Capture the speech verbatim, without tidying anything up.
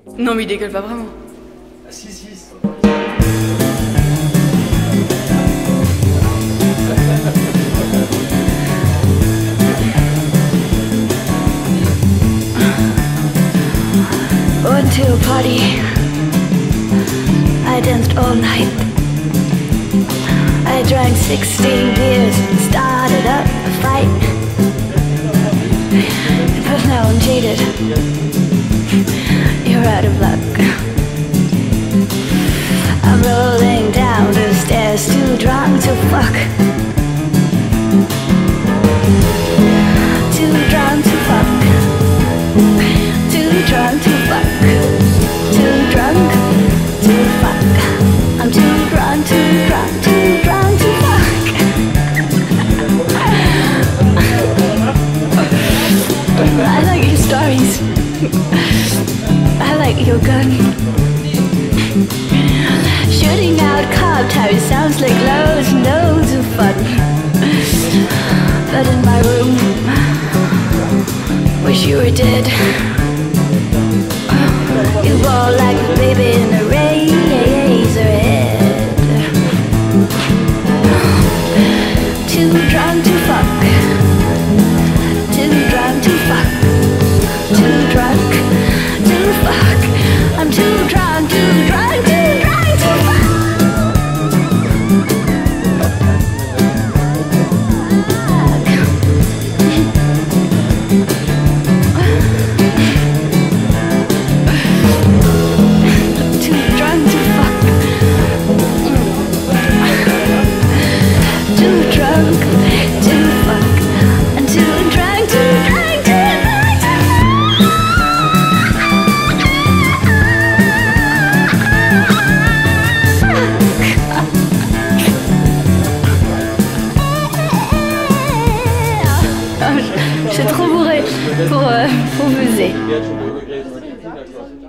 Non mais il dégueule pas vraiment. Ah si si. Went to a party. I danced all night. I drank sixteen beers and started up a fight. But now I'm jaded. You're out of luck. I'm rolling down the stairs, too drunk to fuck. Too drunk to fuck. Too drunk to fuck. Too drunk to fuck. I'm too drunk, too drunk, too drunk to fuck. I like your stories. I like your gun. Shooting out cob towers sounds like loads and loads of fun. But in my room, wish you were dead. You roll like a baby in a razor head. Too drunk to fuck. Too drunk to fuck. Too drunk to fuck. I'm too drunk, too drunk, too drunk to fuck. Too drunk to fuck. Too drunk to fuck. I'm too drunk, too drunk, too drunk to fuck. Je suis trop bourrée pour, euh, pour buzzer.